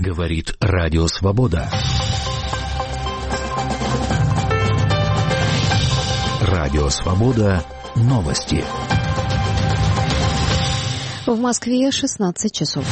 Говорит Радио Свобода. Радио Свобода. Новости. В Москве 16 часов.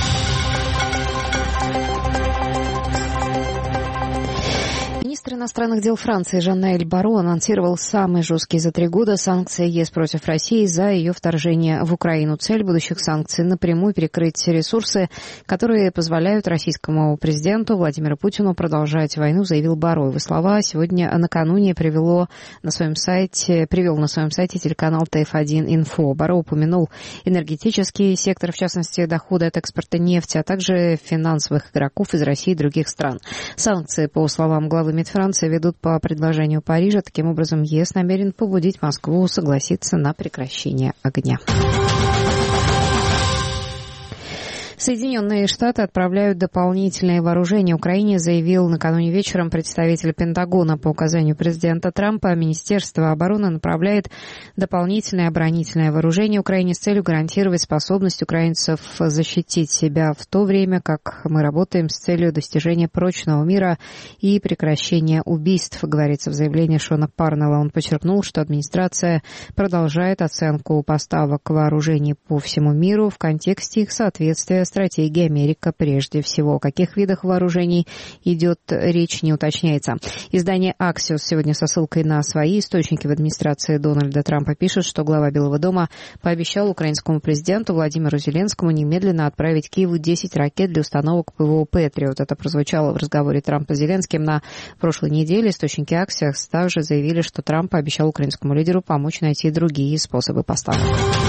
Министр иностранных дел Франции Жан-Ноэль Барро анонсировал самые жесткие за 3 года санкции ЕС против России за ее вторжение в Украину. Цель будущих санкций – напрямую перекрыть ресурсы, которые позволяют российскому президенту Владимиру Путину продолжать войну, заявил Барро. Его слова сегодня накануне привел на своем сайте телеканал ТФ1-Инфо. Барро упомянул энергетический сектор, в частности, доходы от экспорта нефти, а также финансовых игроков из России и других стран. Санкции, по словам главы МИД Франции, ведут по предложению Парижа. Таким образом, ЕС намерен побудить Москву согласиться на прекращение огня. Соединенные Штаты отправляют дополнительное вооружение Украине, заявил накануне вечером представитель Пентагона. По указанию президента Трампа Министерство обороны направляет дополнительное оборонительное вооружение Украине с целью гарантировать способность украинцев защитить себя, в то время как мы работаем с целью достижения прочного мира и прекращения убийств, говорится в заявлении Шона Парнелла. Он подчеркнул, что администрация продолжает оценку поставок вооружений по всему миру в контексте их соответствия стратегии Америка прежде всего. О каких видах вооружений идет речь, не уточняется. Издание Axios сегодня со ссылкой на свои источники в администрации Дональда Трампа пишет, что глава Белого дома пообещал украинскому президенту Владимиру Зеленскому немедленно отправить Киеву 10 ракет для установок ПВО «Патриот». Это прозвучало в разговоре Трампа с Зеленским на прошлой неделе. Источники Axios также заявили, что Трамп пообещал украинскому лидеру помочь найти другие способы поставок.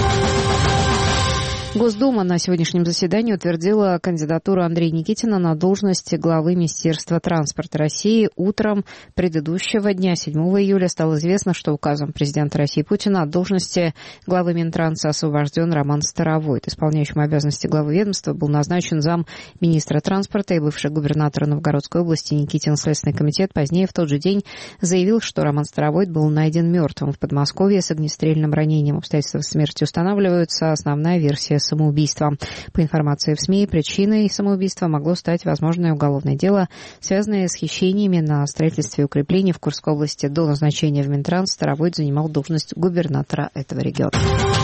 Госдума на сегодняшнем заседании утвердила кандидатуру Андрея Никитина на должность главы Министерства транспорта России. Утром предыдущего дня, 7 июля, стало известно, что указом президента России Путина от должности главы Минтранса освобожден Роман Старовойт. Исполняющим обязанности главы ведомства был назначен замминистра транспорта и бывший губернатор Новгородской области Никитин. Следственный комитет позднее в тот же день заявил, что Роман Старовойт был найден мертвым в Подмосковье с огнестрельным ранением. Обстоятельства смерти устанавливаются. Основная версия — самоубийства. По информации в СМИ, причиной самоубийства могло стать возможное уголовное дело, связанное с хищениями на строительстве укреплений в Курской области. До назначения в Минтранс Старовойт занимал должность губернатора этого региона.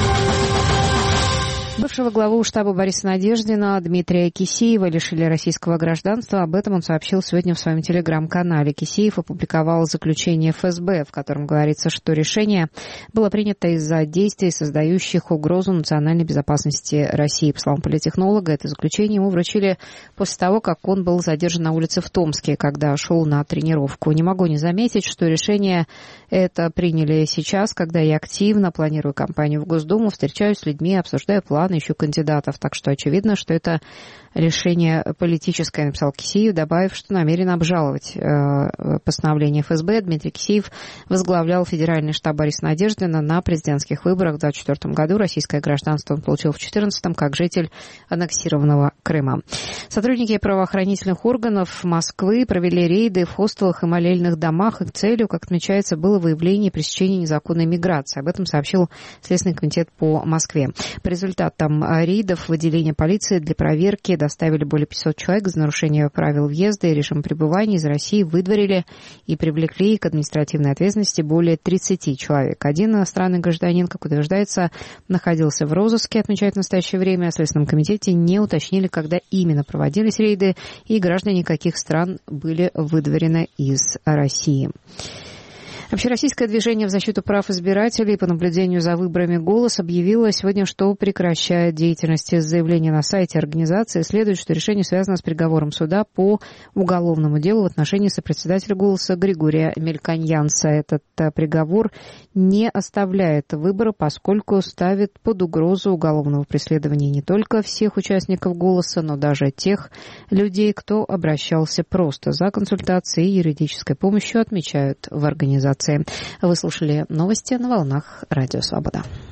Бывшего главу штаба Бориса Надеждина Дмитрия Кисеева лишили российского гражданства. Об этом он сообщил сегодня в своем телеграм-канале. Кисеев опубликовал заключение ФСБ, в котором говорится, что решение было принято из-за действий, создающих угрозу национальной безопасности России. По словам политтехнолога, это заключение ему вручили после того, как он был задержан на улице в Томске, когда шел на тренировку. Не могу не заметить, что решение это приняли сейчас, когда я активно планирую кампанию в Госдуму, встречаюсь с людьми, обсуждаю планы, ищу кандидатов. Так что очевидно, что это решение политическое, написал Кисеев, добавив, что намерен обжаловать постановление ФСБ. Дмитрий Кисеев возглавлял федеральный штаб Бориса Надеждина на президентских выборах в 2024 году. Российское гражданство он получил в 2014 как житель аннексированного Крыма. Сотрудники правоохранительных органов Москвы провели рейды в хостелах и молельных домах. Их целью, как отмечается, было выявление и пресечение незаконной миграции. Об этом сообщил Следственный комитет по Москве. По результатам рейдов в отделение полиции для проверки доставили более 500 человек за нарушение правил въезда и режима пребывания. Из России выдворили и привлекли к административной ответственности более 30 человек. Один иностранный гражданин, как утверждается, находился в розыске, отмечает в настоящее время. В Следственном комитете не уточнили, когда именно проводились рейды и граждане каких стран были выдворены из России. Общероссийское движение в защиту прав избирателей по наблюдению за выборами «Голос» объявило сегодня, что прекращает деятельность. Из заявления на сайте организации следует, что решение связано с приговором суда по уголовному делу в отношении сопредседателя «Голоса» Григория Мельконьянца. Этот приговор не оставляет выбора, поскольку ставит под угрозу уголовного преследования не только всех участников «Голоса», но даже тех людей, кто обращался просто за консультацией и юридической помощью, отмечают в организации. Вы слушали новости на волнах Радио Свобода.